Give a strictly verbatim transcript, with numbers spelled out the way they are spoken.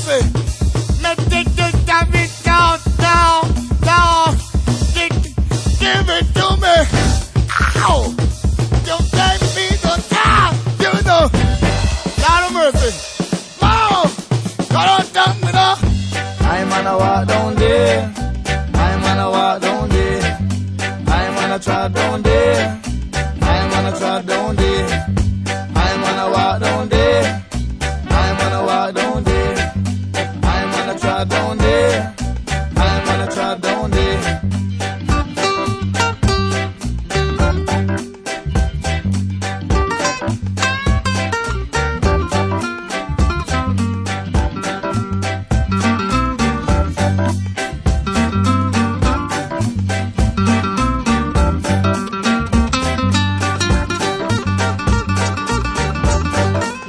mercy. Me take it, have it down, down, down. Give, give it to me. Ow! Don't take me to town. Give it to me. Lord of mercy. Mom! God don't tell me no. I'm on a walk down there. I'm on a walk down there. I'm on a trot down there.